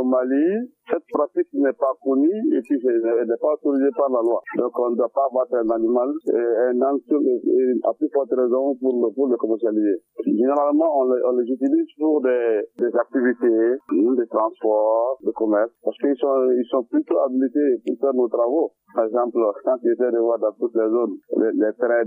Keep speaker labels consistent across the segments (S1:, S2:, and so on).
S1: au Mali, cette pratique n'est pas connue et puis elle n'est pas autorisée par la loi. Donc on ne doit pas abattre un animal, un âne, à plus forte raison pour le commercialiser. Généralement, on les utilise pour des activités, des transports, de commerce, parce qu'ils sont plutôt habilités pour faire nos travaux. Par exemple, quand tu essaies de voir dans toutes les zones les traits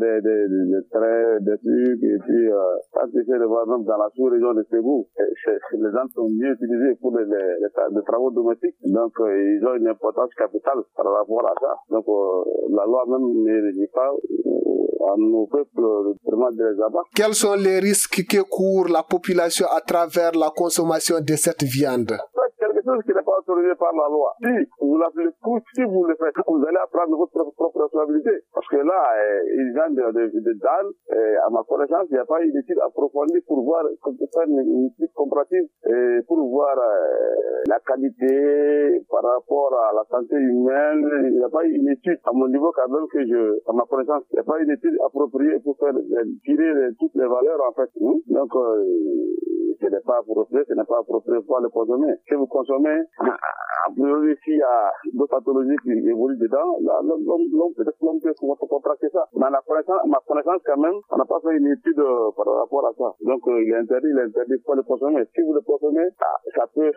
S1: des trucs, et puis quand tu essaies de voir même dans la sous-région de Ségou, les gens sont mieux utilisés pour les travaux domestiques. Donc, ils ont une importance capitale par rapport à ça. Donc, la loi même ne dit pas à nos peuples vraiment de les abattre.
S2: Quels sont les risques que court la population à travers la consommation de cette viande?
S1: Quelque chose qui n'est pas autorisé par la loi. Si vous le faites, vous allez prendre votre propre responsabilité. Parce que là, ils viennent de Dan, à ma connaissance, il n'y a pas une étude approfondie pour faire une étude comparative, pour voir la qualité par rapport à la santé humaine. Il n'y a pas une étude, à mon niveau quand même, à ma connaissance, il n'y a pas une étude appropriée pour tirer toutes les valeurs, en fait. Donc, ce n'est pas approprié pour le consommer. Si vous consommez, a priori, s'il y a d'autres pathologies qui évoluent dedans, l'homme peut contracter ça. Mais ma connaissance quand même, on n'a pas fait une étude par rapport à ça. Donc, il est interdit pour le consommer. Si vous le consommez, ça peut,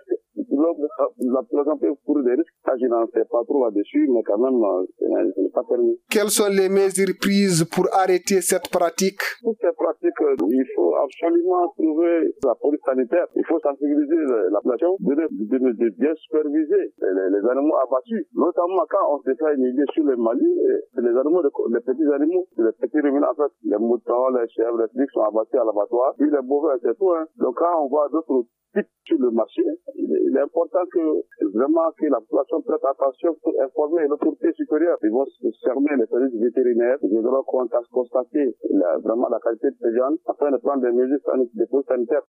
S1: la population peut courir des risques. Ça, je n'en sais pas trop là-dessus, mais quand même, ce n'est pas permis.
S2: Quelles sont les mesures prises pour arrêter cette pratique?
S1: Toutes ces pratiques, il faut absolument trouver la police sanitaire. Il faut sensibiliser la population, de bien superviser les animaux abattus. Notamment quand on se fait une idée sur le Mali, les animaux, les petits animaux, les petits ruminants, en fait, les moutons, les chèvres, les trucs sont abattus à l'abattoir. Puis les bovins, c'est tout. Donc quand on voit d'autres types sur le marché, il est important que la population prête attention pour informer l'autorité supérieure. Ils vont se fermer les services vétérinaires, ils devront constater vraiment la qualité de ces viandes afin de prendre des mesures sanitaires.